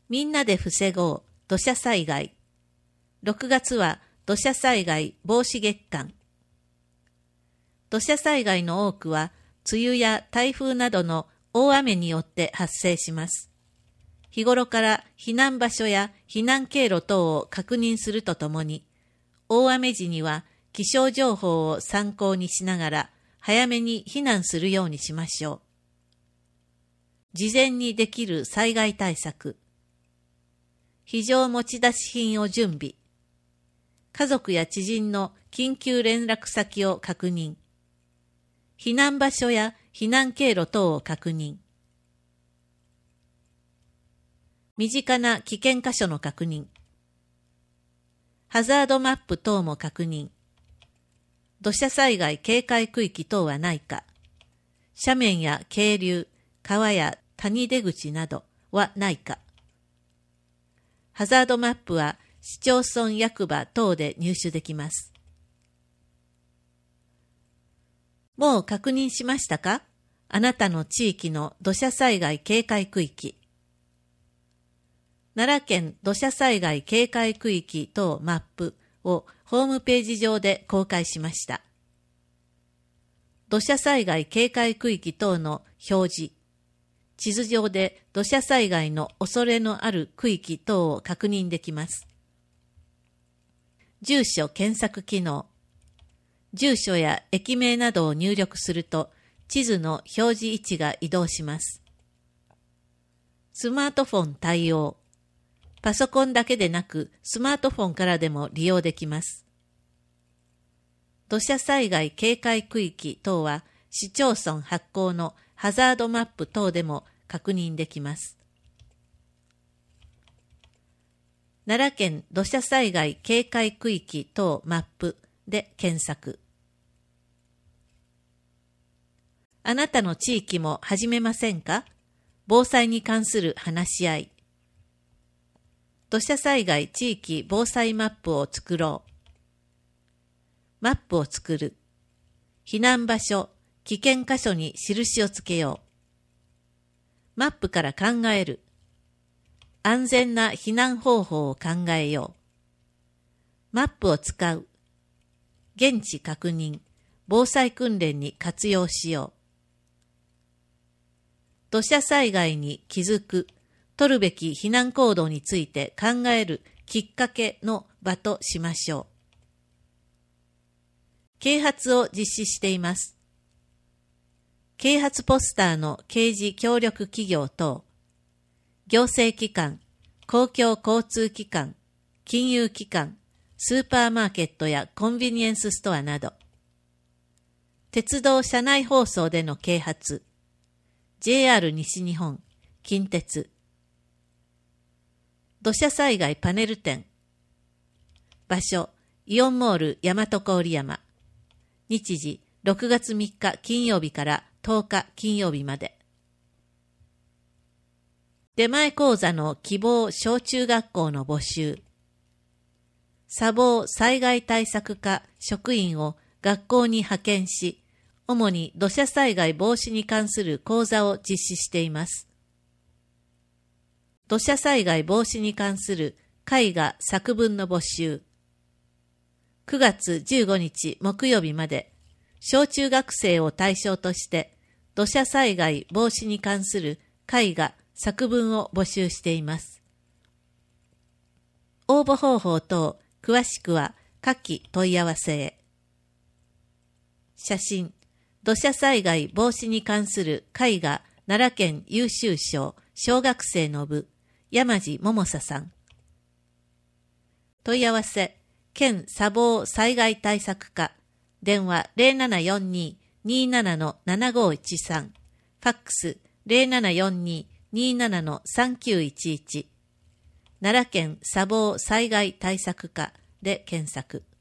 みんなで防ごう土砂災害。6月は土砂災害防止月間。土砂災害の多くは梅雨や台風などの大雨によって発生します。日頃から避難場所や避難経路等を確認するとともに、大雨時には気象情報を参考にしながら早めに避難するようにしましょう。事前にできる災害対策。非常持ち出し品を準備。家族や知人の緊急連絡先を確認。避難場所や避難経路等を確認。身近な危険箇所の確認。ハザードマップ等も確認。土砂災害警戒区域等はないか。斜面や渓流、川や谷出口などはないか。ハザードマップは市町村役場等で入手できます。もう確認しましたか？あなたの地域の土砂災害警戒区域。奈良県土砂災害警戒区域等マップをホームページ上で公開しました。土砂災害警戒区域等の表示。地図上で土砂災害の恐れのある区域等を確認できます。住所検索機能。住所や駅名などを入力すると、地図の表示位置が移動します。スマートフォン対応。パソコンだけでなく、スマートフォンからでも利用できます。土砂災害警戒区域等は、市町村発行のハザードマップ等でも確認できます。奈良県土砂災害警戒区域等マップで検索。あなたの地域も始めませんか？防災に関する話し合い。土砂災害地域防災マップを作ろう。マップを作る。避難場所、危険箇所に印をつけよう。マップから考える。安全な避難方法を考えよう。マップを使う。現地確認、防災訓練に活用しよう。土砂災害に気づく、取るべき避難行動について考えるきっかけの場としましょう。啓発を実施しています。啓発ポスターの掲示協力企業等、行政機関、公共交通機関、金融機関、スーパーマーケットやコンビニエンスストアなど、鉄道車内放送での啓発、JR 西日本、近鉄、土砂災害パネル展、場所、イオンモール大和郡山、日時、6月3日金曜日から10日金曜日まで。出前講座の希望小中学校の募集。砂防災害対策課職員を学校に派遣し、主に土砂災害防止に関する講座を実施しています。土砂災害防止に関する絵画作文の募集。9月15日木曜日まで、小中学生を対象として、土砂災害防止に関する絵画作文を募集しています。応募方法等、詳しくは下記問い合わせへ。写真、土砂災害防止に関する絵画奈良県優秀賞小学生の部、山地桃沙さん。問い合わせ、県砂防災害対策課、電話 0742-27-7513、ファックス 0742-27-3911、奈良県砂防災害対策課で検索。